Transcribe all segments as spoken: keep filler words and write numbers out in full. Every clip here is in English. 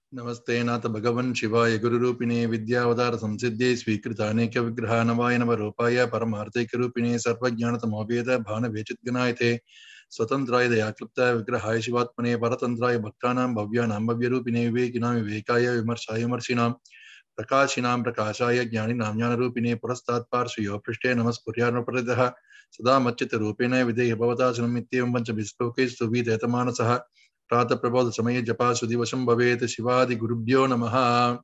Namaste Nata Bhagavan Shivaya Gururupine Vidyavadara Samsiddhye Svikritaneka Vigraha Navaya Navarupaya Paramarthika Rupine Sarvajnanata Mabheda Bhana Vechitganayate Swatantraya Dayaklipta Vigrahaya Shivatmane Paratantraya Bhaktanam Bhavyanam Bhavyarupine Vivekinam Vivekaya Vimarshaya Marshinam Prakashinam Prakashaya Jnaninam Jnanarupine Purastat Parshyo Prishte Namaspuryanaparidaha Sada Machita Rupine Videhi Bhavatasanam Mithyam Pancha Bislokes Suvi Detamanasaha Prata Prabodha Samaya Japa Sudivasham Bhaveta Shivadi Gurubhyo Namaha.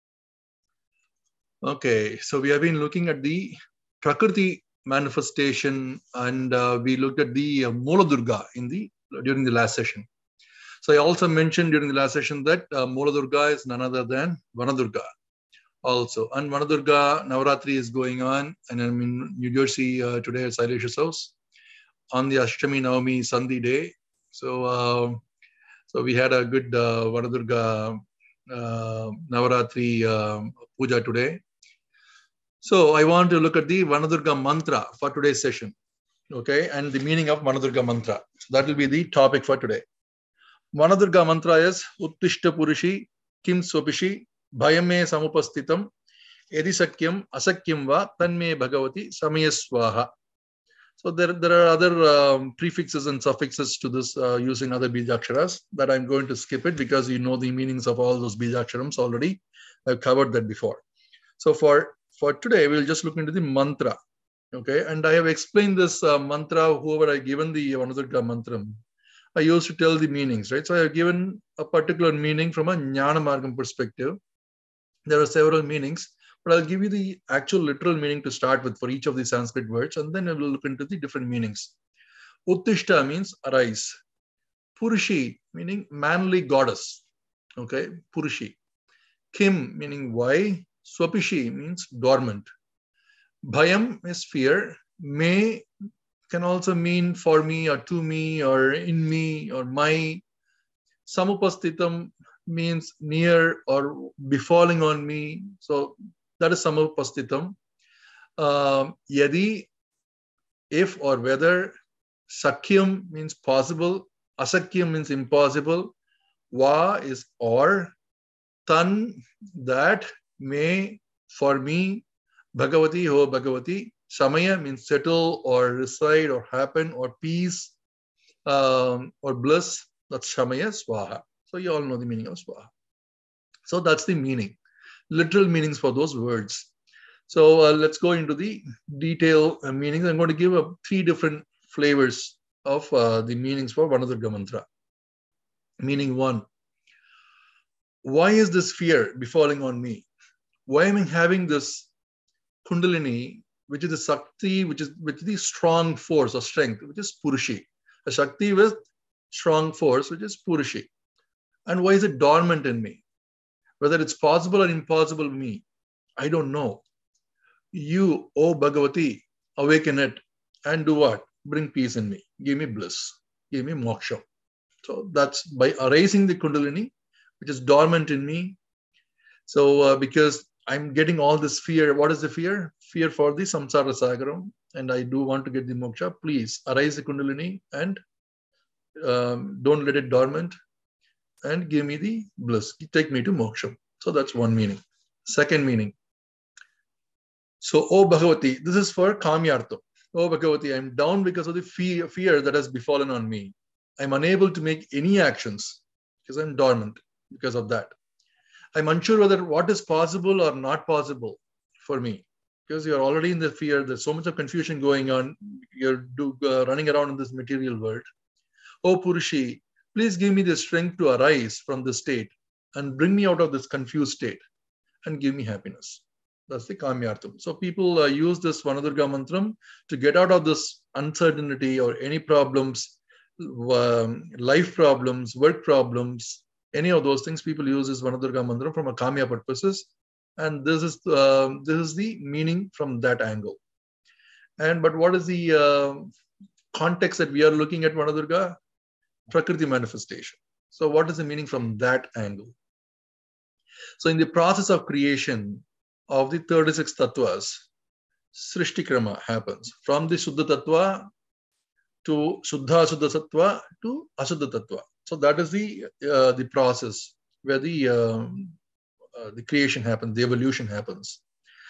Okay, so we have been looking at the Prakriti manifestation and uh, we looked at the uh, Mola Durga in the during the last session. So I also mentioned during the last session that uh, Mola Durga is none other than Vanadurga also. And Vanadurga Navaratri is going on, and I'm in New Jersey uh, today at Sailesh's house on the Ashtami Navami Sandhi day. So uh, So we had a good uh, Vanadurga uh, Navaratri uh, puja today. So I want to look at the Vanadurga mantra for today's session, okay, and the meaning of Vanadurga mantra. So that will be the topic for today. Vanadurga mantra is Uttishta Purushi Kim Swapishi Bhayame Samupastitam Edi Sakyam Asakyam Va Tanme Bhagavati Samayaswaha. So there, there are other um, prefixes and suffixes to this uh, using other bijaksharas that I'm going to skip it because you know the meanings of all those bijaksharams already. I've covered that before. So for, for today, we'll just look into the mantra. Okay, and I have explained this uh, mantra, whoever I given the Vanadurga mantra, I used to tell the meanings, right? So I have given a particular meaning from a Jnana Margam perspective. There are several meanings. But I'll give you the actual literal meaning to start with for each of the Sanskrit words, and then I will look into the different meanings. Uttishta means arise. Purushi meaning manly goddess. Okay, Purushi. Kim meaning why. Swapishi means dormant. Bhayam is fear. Me can also mean for me or to me or in me or my. Samupastitam means near or befalling on me. So that is Samupastitam. Um, yadi, if or whether. Sakyam means possible. Asakyam means impossible. Va is or. Tan, that, may, for me. Bhagavati, ho Bhagavati. Samaya means settle or reside or happen or peace um, or bliss. That's Shamaya Swaha. So you all know the meaning of Swaha. So that's the meaning. Literal meanings for those words. So uh, let's go into the detail uh, meanings. I'm going to give uh, three different flavors of uh, the meanings for Vanadurga mantra. Meaning one, why is this fear befalling on me? Why am I having this Kundalini, which is the Shakti, which is, which is the strong force or strength, which is Purushi. A Shakti with strong force, which is Purushi. And why is it dormant in me? Whether it's possible or impossible in me, I don't know. You, O Bhagavati, awaken it and do what? Bring peace in me. Give me bliss. Give me moksha. So that's by erasing the Kundalini, which is dormant in me. So uh, because I'm getting all this fear. What is the fear? Fear for the samsara sagaram. And I do want to get the moksha. Please erase the Kundalini and um, don't let it dormant. And give me the bliss. Take me to moksha. So that's one meaning. Second meaning. So, O Bhagavati, this is for Kamyartha. O Bhagavati, I'm down because of the fear, fear that has befallen on me. I'm unable to make any actions because I'm dormant because of that. I'm unsure whether what is possible or not possible for me because you're already in the fear. There's so much of confusion going on. You're do, uh, running around in this material world. O Purushi, please give me the strength to arise from this state and bring me out of this confused state and give me happiness. That's the Kamyartham. So people uh, use this Vanadurga mantram to get out of this uncertainty or any problems, um, life problems, work problems, any of those things. People use this Vanadurga mantram from a Kamya purposes. And this is, uh, this is the meaning from that angle. And but what is the uh, context that we are looking at Vanadurga? Prakriti manifestation. So what is the meaning from that angle? So in the process of creation of the thirty-six tattvas, Srishti Krama happens from the Shuddha Tattva to Shuddha Shuddha Sattva to Ashuddha Tattva. So that is the uh, the process where the um, uh, the creation happens, the evolution happens.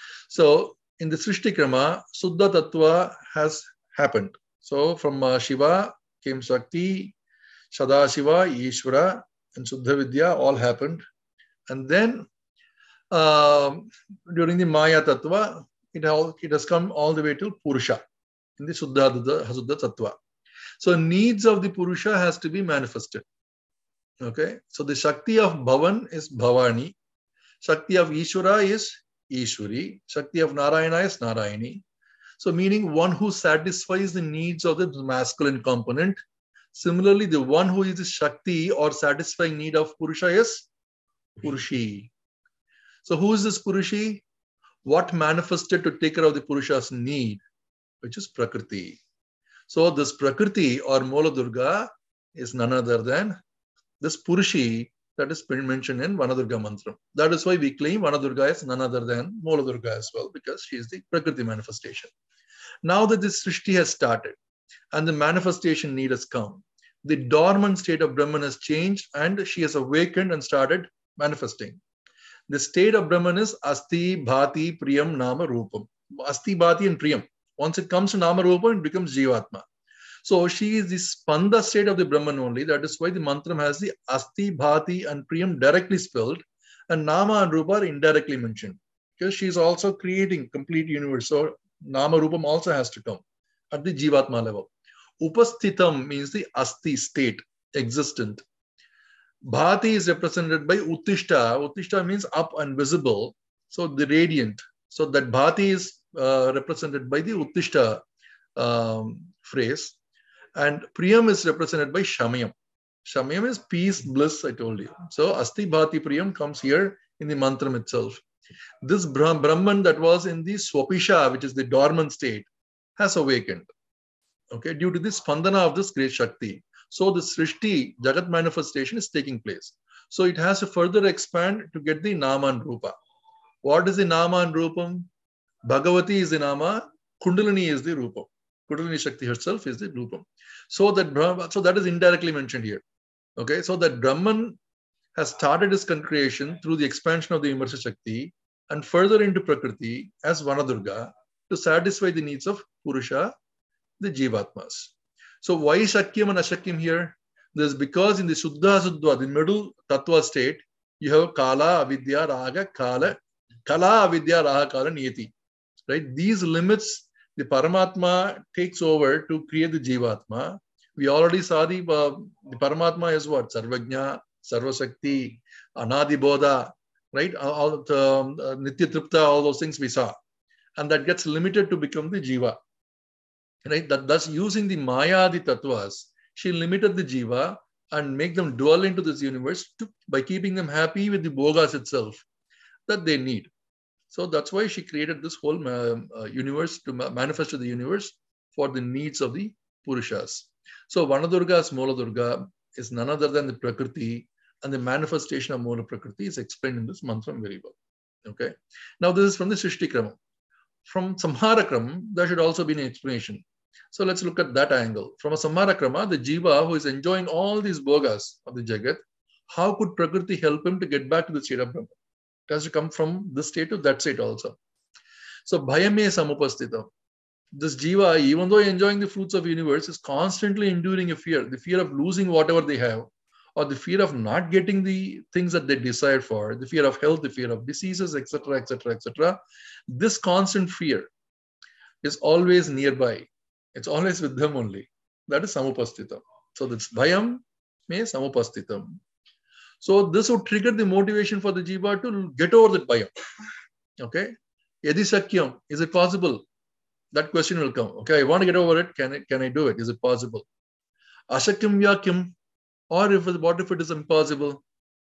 So in the Srishti Krama, Suddha Tattva has happened. So from uh, Shiva came Shakti, Sadashiva, Ishvara, and Suddha Vidya all happened. And then uh, during the Maya Tattva, it, all, it has come all the way to Purusha in the Suddha, Suddha Tattva. So needs of the Purusha has to be manifested. Okay. So the Shakti of Bhavan is Bhavani. Shakti of Ishvara is Ishwari. Shakti of Narayana is Narayani. So meaning one who satisfies the needs of the masculine component. Similarly, the one who is the Shakti or satisfying need of Purusha is Purushi. So who is this Purushi? What manifested to take care of the Purusha's need, which is Prakriti. So this Prakriti or Mola Durga is none other than this Purushi that is mentioned in Vanadurga mantra. That is why we claim Vanadurga is none other than Mola Durga as well, because she is the Prakriti manifestation. Now that this Srishti has started and the manifestation need has come, the dormant state of Brahman has changed and she has awakened and started manifesting. The state of Brahman is Asti, Bhati, Priyam, Nama, Rupam. Asti, Bhati and Priyam. Once it comes to Nama, Rupam, it becomes Jivatma. So she is the Spanda state of the Brahman only. That is why the mantra has the Asti, Bhati and Priyam directly spelled and Nama and Rupa are indirectly mentioned. Because she is also creating complete universe. So Nama, Rupam also has to come at the Jivatma level. Upasthitam means the Asti state, existent. Bhati is represented by Uttishta. Uttishta means up and visible. So the radiant. So that Bhati is uh, represented by the Uttishta um, phrase. And Priyam is represented by Shamayam. Shamayam is peace, bliss, I told you. So Asti Bhati Priyam comes here in the mantram itself. This Brahman that was in the Swapisha, which is the dormant state, has awakened. Okay, due to the spandana of this great Shakti. So the Srishti, Jagat manifestation is taking place. So it has to further expand to get the Nama and Rupa. What is the Nama and Rupam? Bhagavati is the Nama, Kundalini is the Rupam. Kundalini Shakti herself is the Rupam. So that, Brahma, so that is indirectly mentioned here. Okay, so that Brahman has started his creation through the expansion of the Vimarsha Shakti and further into Prakriti as Vanadurga to satisfy the needs of Purusha, the Jivatmas. So why Shakyam and Ashakyam here? This is because in the Suddha Suddha, the middle Tattva state, you have Kala, Avidya, Raga, Kala, Kala, Avidya, Raga, Kala, Niyati. Right? These limits, the Paramatma takes over to create the Jivatma. We already saw the, uh, the Paramatma is what? Sarvajna, Sarvasakti, Anadibodha, right? All the um, uh, Nitya Tripta, all those things we saw. And that gets limited to become the Jiva. Right? That, thus, using the Maya, the Tattvas, she limited the Jiva and make them dwell into this universe to, by keeping them happy with the Bhogas itself that they need. So that's why she created this whole uh, uh, universe to ma manifest to the universe for the needs of the Purushas. So Vanadurga's Mola Durga is none other than the Prakriti, and the manifestation of Mola Prakriti is explained in this mantra very well. Okay. Now this is from the Srishti Krama. From Samhara Krama, there should also be an explanation. So let's look at that angle. From a Samhara Krama, the Jiva who is enjoying all these bhogas of the Jagat, how could Prakriti help him to get back to the state of Brahma? It has to come from this state to that state also. So Bhayame Samupastita. This Jiva, even though enjoying the fruits of the universe, is constantly enduring a fear, the fear of losing whatever they have, or the fear of not getting the things that they desire for, the fear of health, the fear of diseases, et cetera, et cetera, et cetera. This constant fear is always nearby. It's always with them only. That is Samupasthitam. So that's Bhayam me Samupastitam. So this would trigger the motivation for the Jiva to get over that Bhayam. Okay? Yadi Sakyam, is it possible? That question will come. Okay, I want to get over it. Can I, can I do it? Is it possible? Ashakyam Vyakyam. Or if what if it is impossible?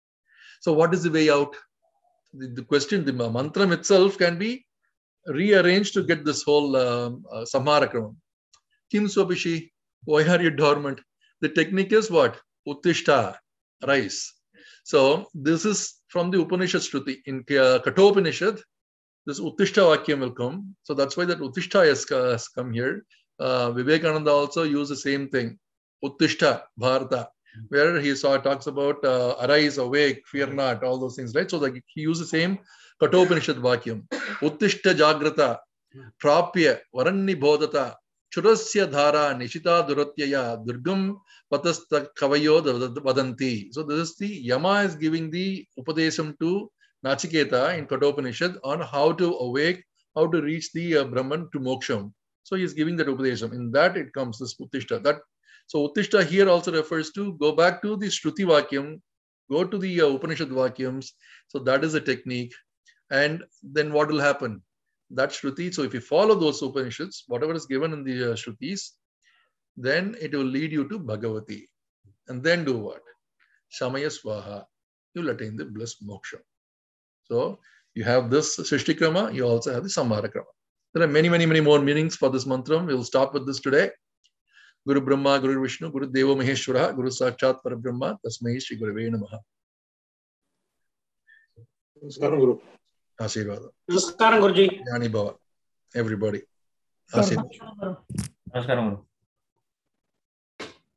So what is the way out? The, the question, the mantram itself can be rearranged to get this whole um, uh, Samhara Krama. Kim Swabishi, why are you dormant? The technique is what? Uttishta, rise. So this is from the Upanishad Shruti. In uh, Kathopanishad, this Uttishta Vakyam will come. So that's why that Uttishta has, uh, has come here. Uh, Vivekananda also used the same thing. Uttishta, Bharata. where he saw talks about uh, arise, awake, fear not, all those things, right? So like he used the same Kathopanishad Vakyam. Uttishta Jagrata, Prapya, Varanni Bodhata, Churasya Dhara, Nishita Duratyaya, Durgam Patasta Kavayo Vadanti. So this is the Yama is giving the Upadesam to Nachiketa in Kathopanishad on how to awake, how to reach the uh, Brahman to Moksham. So he is giving that Upadesam. In that it comes, this Uttishta. That, so Uttishta here also refers to go back to the Shruti Vakyam, go to the uh, Upanishad Vakyams. So that is a technique. And then what will happen? That Shruti, so if you follow those Upanishads, whatever is given in the uh, Shrutis, then it will lead you to Bhagavati. And then do what? Shamaya Swaha. You will attain the bliss moksha. So you have this Srishtikrama, you also have the Samhara Krama. There are many, many, many more meanings for this mantra. We will stop with this today. Guru Brahma, Guru Vishnu, Guru Deva Maheshwara, Guru Sakshat Parabrahma, Tasmai Shri Gurave Namaha. Namaskaram, Guru. Ashirvada. Namaskaram, Guruji. Yani Bhava. Everybody. Ashirvada. Namaskaram, Guru.